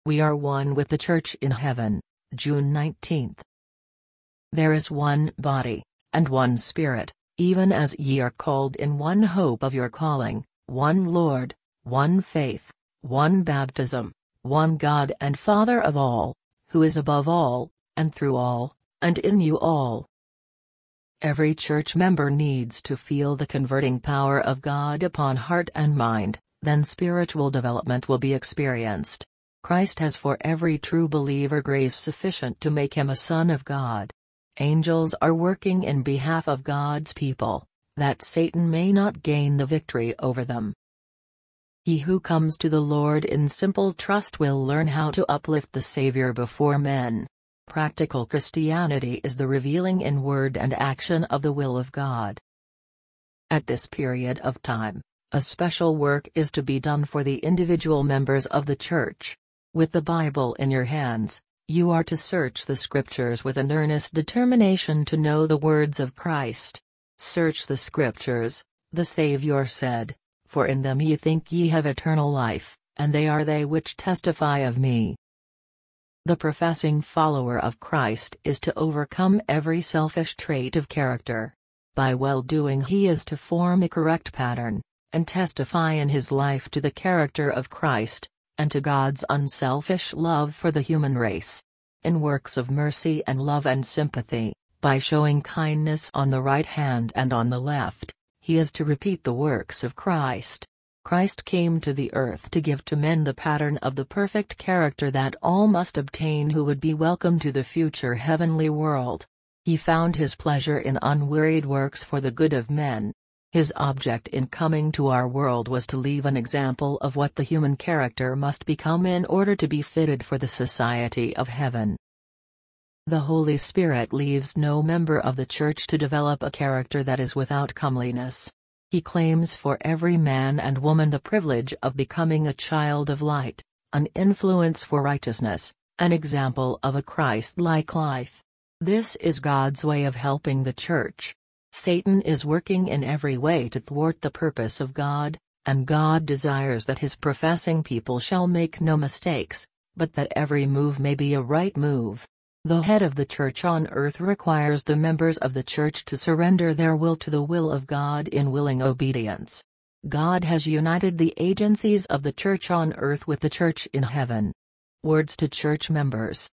We are one with the Church in heaven, June 19. There is one body, and one Spirit, even as ye are called in one hope of your calling, one Lord, one faith, one baptism, one God and Father of all, who is above all, and through all, and in you all. Every church member needs to feel the converting power of God upon heart and mind, then spiritual development will be experienced. Christ has for every true believer grace sufficient to make him a son of God. Angels are working in behalf of God's people, that Satan may not gain the victory over them. He who comes to the Lord in simple trust will learn how to uplift the Savior before men. Practical Christianity is the revealing in word and action of the will of God. At this period of time, a special work is to be done for the individual members of the Church. With the Bible in your hands, you are to search the Scriptures with an earnest determination to know the words of Christ. Search the Scriptures, the Saviour said, for in them ye think ye have eternal life, and they are they which testify of me. The professing follower of Christ is to overcome every selfish trait of character. By well-doing he is to form a correct pattern, and testify in his life to the character of Christ, and to God's unselfish love for the human race. In works of mercy and love and sympathy, by showing kindness on the right hand and on the left, he is to repeat the works of Christ. Christ came to the earth to give to men the pattern of the perfect character that all must obtain who would be welcome to the future heavenly world. He found his pleasure in unwearied works for the good of men. His object in coming to our world was to leave an example of what the human character must become in order to be fitted for the society of heaven. The Holy Spirit leaves no member of the Church to develop a character that is without comeliness. He claims for every man and woman the privilege of becoming a child of light, an influence for righteousness, an example of a Christ-like life. This is God's way of helping the Church. Satan is working in every way to thwart the purpose of God, and God desires that his professing people shall make no mistakes, but that every move may be a right move. The head of the Church on earth requires the members of the Church to surrender their will to the will of God in willing obedience. God has united the agencies of the Church on earth with the Church in heaven. Words to Church members.